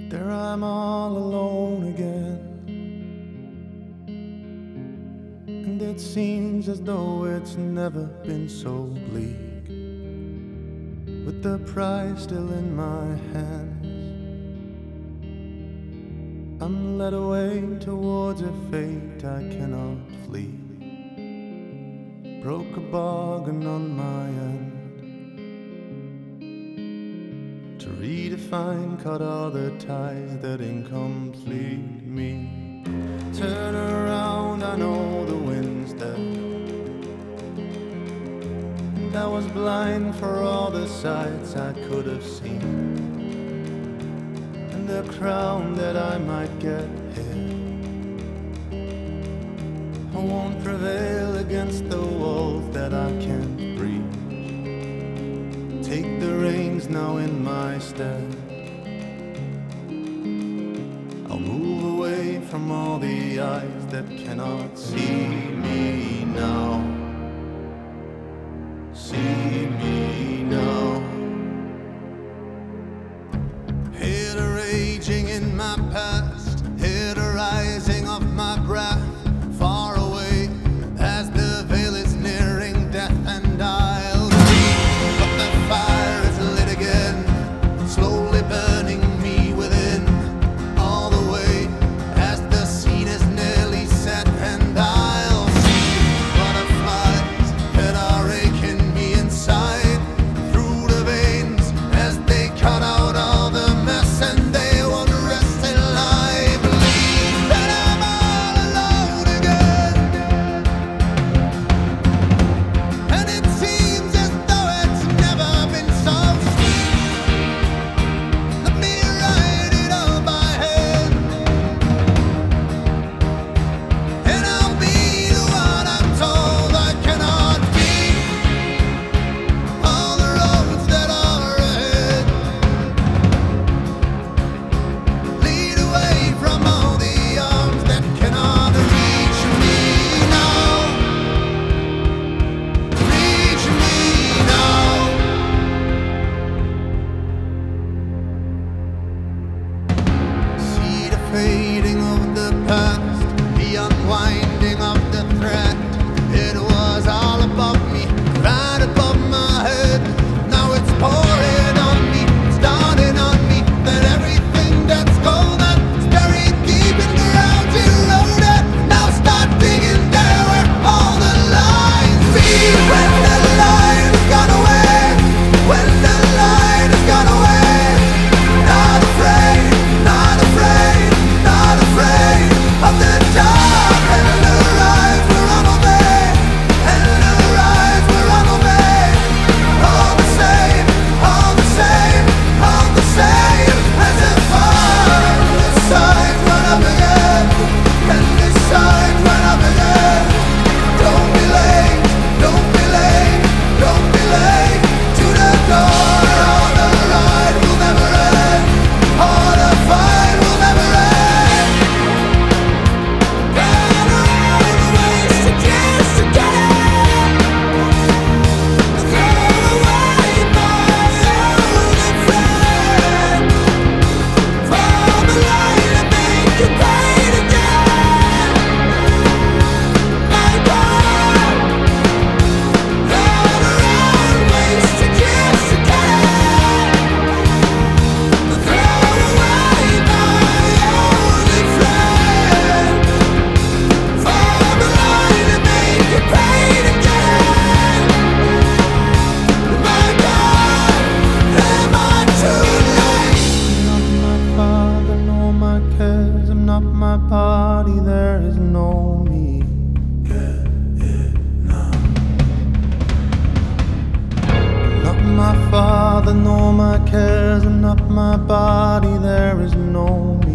There I'm all alone again, and it seems as though it's never been so bleak, with the prize still in my hands. I'm led away towards a fate I cannot flee. Broke a bargain on my end to redefine, cut all the ties that incomplete me. Turn around, I know the wind's dead, and I was blind for all the sights I could have seen, and the crown that I might get here. I won't prevail against the walls that I can't breach. Take the reins now in my stead. I'll move away from all the eyes that cannot see me now. See me now. Hear the raging in my past, hear the rising of my breath. Far away as the veil is nearing death, and I'll see, but the fire is lit again, slowly burning me within, all the way as the scene is nearly set, and I'll see butterflies that are aching me inside, through the veins as they cut out all the mess, and they won't rest till I believe that I'm all alone again. And it seems as though it's never been so sweet. Let me write it on my hand, and I'll be the one I'm told I cannot be. All the roads that are ahead lead away from all the arms that cannot reach me now. Reach me now. See the fading of the past, the unwinding of the thread. It was all above me, right above my head. Now it's pouring on me, starting on me, that everything that's golden is buried deep in the ground, eroded. Now start digging there where all the lines be. When the line has gone away, when the line has gone away, not afraid, not afraid, not afraid of the dark, and the rise will run away, and the rise will run away. All the same, all the same, all the same, as if this side run up again, and this side run up again. Don't be late, don't be late, don't be late to the door. All the ride will never end, all the fight will never end. Ran all the ways to just to get it, throw away my only friend. From the light to make you pain again. My God, ran around ways to just to get it, throw away my only friend. From the light to make you pain again. My God, am I too late? I'm not my father, nor my cares. I'm not my body, there is no me. Get it now. I'm not my father, nor my cares. I'm not my body, there is no me.